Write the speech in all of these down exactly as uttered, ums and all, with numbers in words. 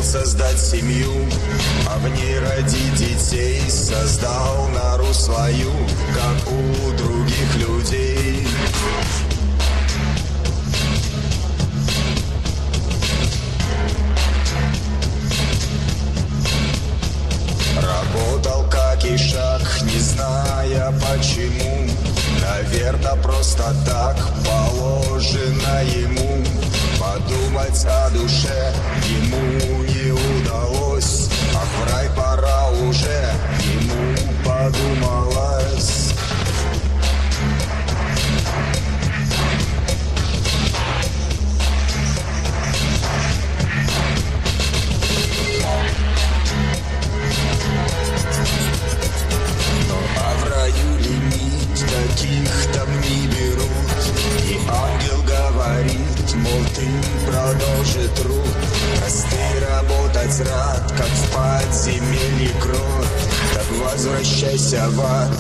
создать семью, а в ней родить детей. Создал нору свою, как у других людей. Работал как ишак, не зная почему. Наверно, просто так положено ему. Подумать о душе ему не удалось, а в рай пора уже, ему подумалось. Ну а в раю лимит таких там не берут, и ангел говорит, мол, ты продолжи труд. Раз ты работать рад, как в подземелье крот, так возвращайся в ад.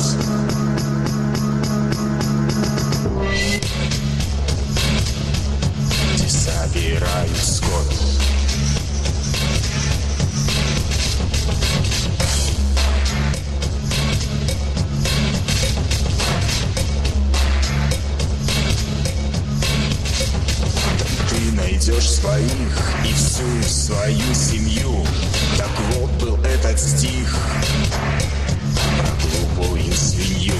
Где собирают скот. Найдешь своих и всю свою семью. Так вот был этот стих про глупую свинью.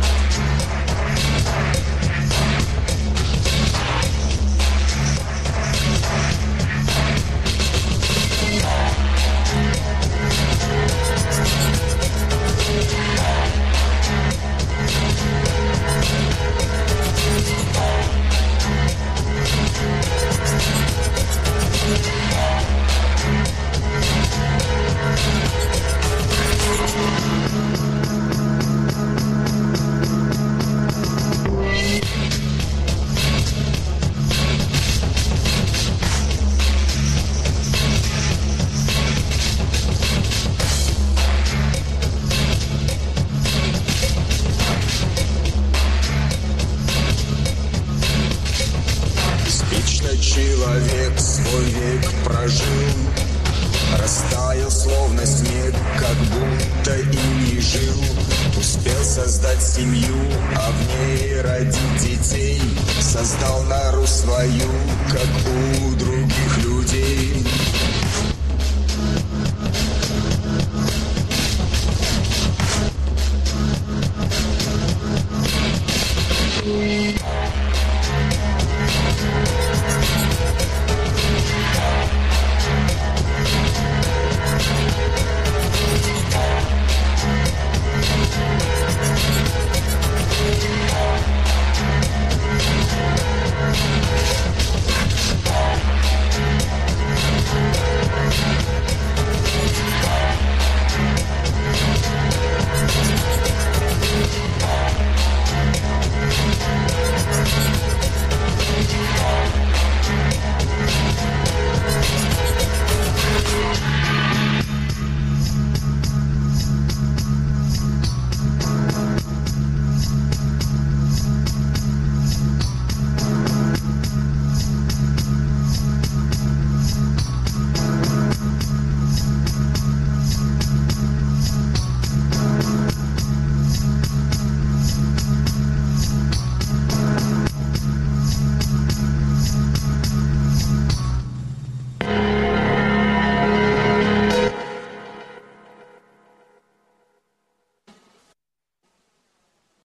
Человек свой век прожил, растаял словно снег, как будто и не жил. Успел создать семью, а в ней родить детей. Создал нору свою, как у других людей.